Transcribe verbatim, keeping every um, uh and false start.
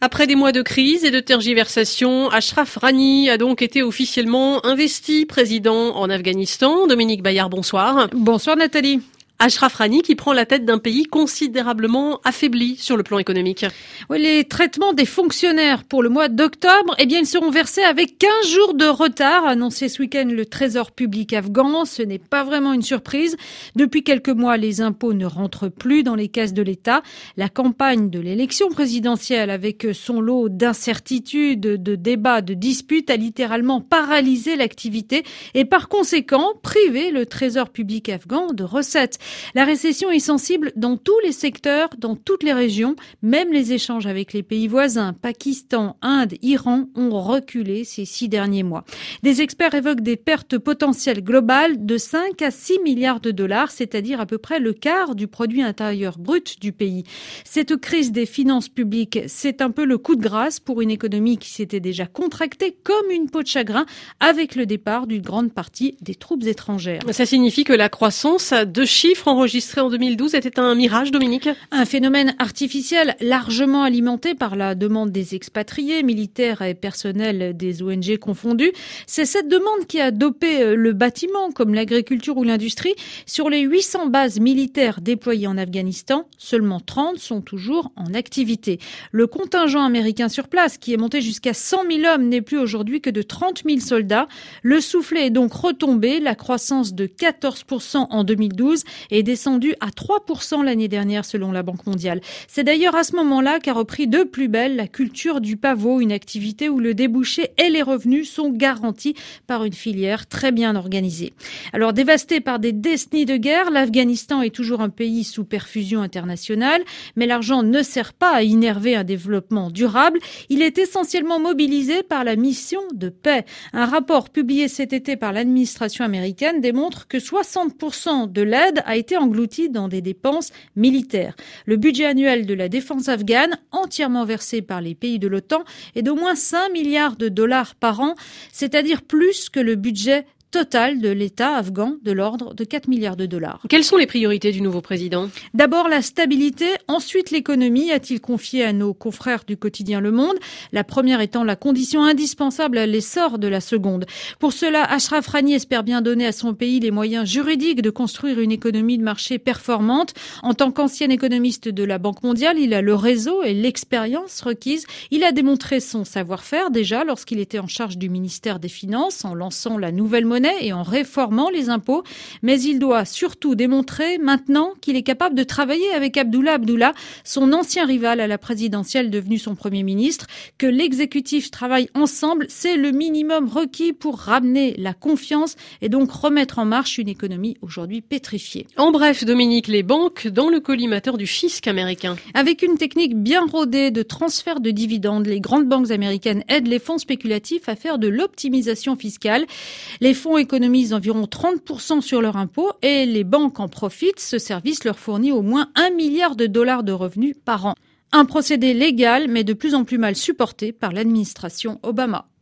Après des mois de crise et de tergiversation, Ashraf Ghani a donc été officiellement investi président en Afghanistan. Dominique Bayard, bonsoir. Bonsoir Nathalie. Ashraf Ghani qui prend la tête d'un pays considérablement affaibli sur le plan économique. Oui, les traitements des fonctionnaires pour le mois d'octobre, eh bien, ils seront versés avec quinze jours de retard, annoncé ce week-end le Trésor public afghan. Ce n'est pas vraiment une surprise. Depuis quelques mois, les impôts ne rentrent plus dans les caisses de l'État. La campagne de l'élection présidentielle, avec son lot d'incertitudes, de débats, de disputes, a littéralement paralysé l'activité et par conséquent privé le Trésor public afghan de recettes. La récession est sensible dans tous les secteurs, dans toutes les régions. Même les échanges avec les pays voisins, Pakistan, Inde, Iran, ont reculé ces six derniers mois. Des experts évoquent des pertes potentielles globales de cinq à six milliards de dollars, c'est-à-dire à peu près le quart du produit intérieur brut du pays. Cette crise des finances publiques, c'est un peu le coup de grâce pour une économie qui s'était déjà contractée comme une peau de chagrin avec le départ d'une grande partie des troupes étrangères. Ça signifie que la croissance à deux chiffres enregistré en deux mille douze était un mirage, Dominique? Un phénomène artificiel largement alimenté par la demande des expatriés, militaires et personnels des O N G confondus. C'est cette demande qui a dopé le bâtiment, comme l'agriculture ou l'industrie. Sur les huit cents bases militaires déployées en Afghanistan, seulement trente sont toujours en activité. Le contingent américain sur place, qui est monté jusqu'à cent mille hommes, n'est plus aujourd'hui que de trente mille soldats. Le soufflet est donc retombé. La croissance de quatorze pour cent en deux mille douze est descendu à trois pour cent l'année dernière selon la Banque mondiale. C'est d'ailleurs à ce moment-là qu'a repris de plus belle la culture du pavot, une activité où le débouché et les revenus sont garantis par une filière très bien organisée. Alors dévasté par des décennies de guerre, l'Afghanistan est toujours un pays sous perfusion internationale, mais l'argent ne sert pas à innerver un développement durable. Il est essentiellement mobilisé par la mission de paix. Un rapport publié cet été par l'administration américaine démontre que soixante pour cent de l'aide a été englouti dans des dépenses militaires. Le budget annuel de la défense afghane, entièrement versé par les pays de l'OTAN, est d'au moins cinq milliards de dollars par an, c'est-à-dire plus que le budget total de l'État afghan de l'ordre de quatre milliards de dollars. Quelles sont les priorités du nouveau président? D'abord la stabilité, ensuite l'économie, a-t-il confié à nos confrères du quotidien Le Monde, la première étant la condition indispensable à l'essor de la seconde. Pour cela, Ashraf Ghani espère bien donner à son pays les moyens juridiques de construire une économie de marché performante. En tant qu'ancien économiste de la Banque mondiale, il a le réseau et l'expérience requises. Il a démontré son savoir-faire déjà lorsqu'il était en charge du ministère des Finances en lançant la nouvelle monnaie et en réformant les impôts, mais il doit surtout démontrer maintenant qu'il est capable de travailler avec Abdullah Abdullah, son ancien rival à la présidentielle devenu son Premier ministre. Que l'exécutif travaille ensemble, c'est le minimum requis pour ramener la confiance et donc remettre en marche une économie aujourd'hui pétrifiée. En bref, Dominique, les banques dans le collimateur du fisc américain. Avec une technique bien rodée de transfert de dividendes, les grandes banques américaines aident les fonds spéculatifs à faire de l'optimisation fiscale. Les fonds économisent environ trente pour cent sur leur impôt et les banques en profitent. Ce service leur fournit au moins un milliard de dollars de revenus par an. Un procédé légal, mais de plus en plus mal supporté par l'administration Obama.